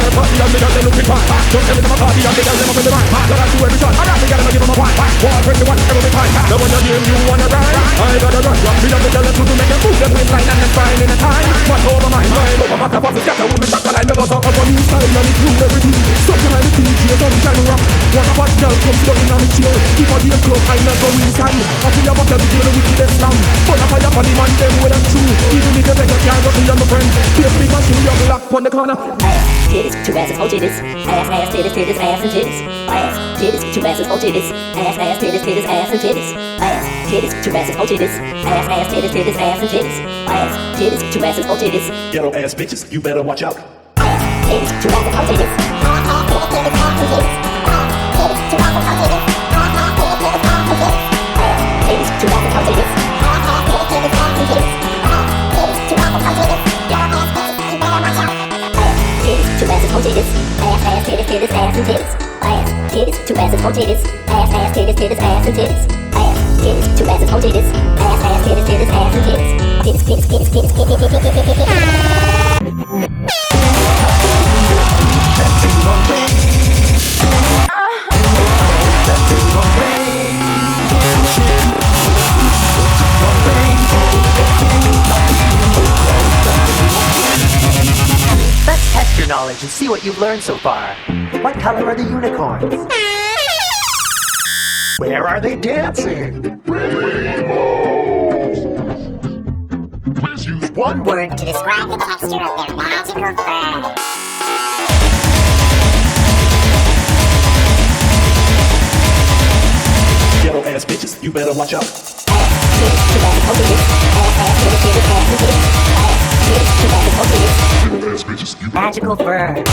their party and me girl they looking fine. Don't tell me to my party and me girl them up in the mind. Girl I do every shot, I got me girl and I give them a wine. War 21 every time. The one you name you wanna ride. I gotta run, me and me girl to make them move them waistline and then fine in a time. What's over my mind? Over my top of the scatter with me back and I never saw a funny style and it's new everything. Something like the DJ, some shine rock. What a hot girl comes down on the chair. Keep on the close, I never go inside. I feel your bottle to the wickedest slam. But I fire for the man, them well and true. Even if you beg a can't go to your friend. Feel big and kill your black on the corner. Ass, titties, two asses, oh titties. Ass, ass, titties, titties, ass and titties. Ass, titties, two asses, oh titties. Ass, ass, titties, titties, ass and titties. Ass, titties, two asses, oh titties. Ass, ass, titties, titties, ass and titties. Ass, titties, two asses, oh titties. Ghetto ass bitches, you better watch out. Ass, titties, two asses, oh titties. Ass, ass, titties, titties, ass and titties. Ass, titties, two asses, oh titties. Ass, ass, titties, titties, ass and titties. Ass, titties, two asses, oh titties. Ass, ass, titties, titties, ass and titties. Ass, titties, two asses, oh titties. Ghetto ass bitches, you better watch out. Titties, two asses, oh titties. Ass, ass, titties, titties, ass and titties. Ass, titties, two asses, oh titties. Ass, ass, titties, titties, ass and titties. Ass, titties, two asses, oh titties. Ass, ass, titties, titties, ass and titties. Titties, titties, titties, titties, titties, titties, titties, titties. Let's test your knowledge and see what you've learned so far. What color are the unicorns? Where are they dancing? Please use one word To describe the texture of their magical fur. Ghetto ass bitches, you better watch out. Ghetto ass bitches, you better magical fur.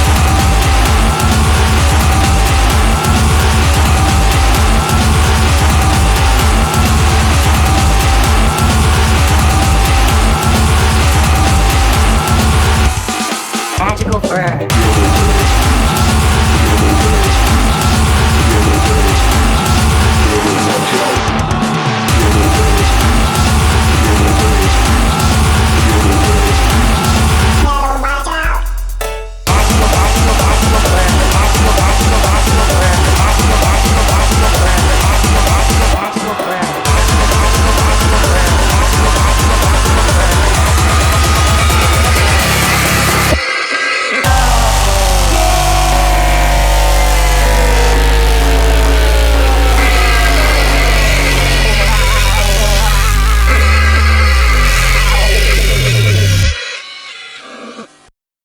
Magical fur.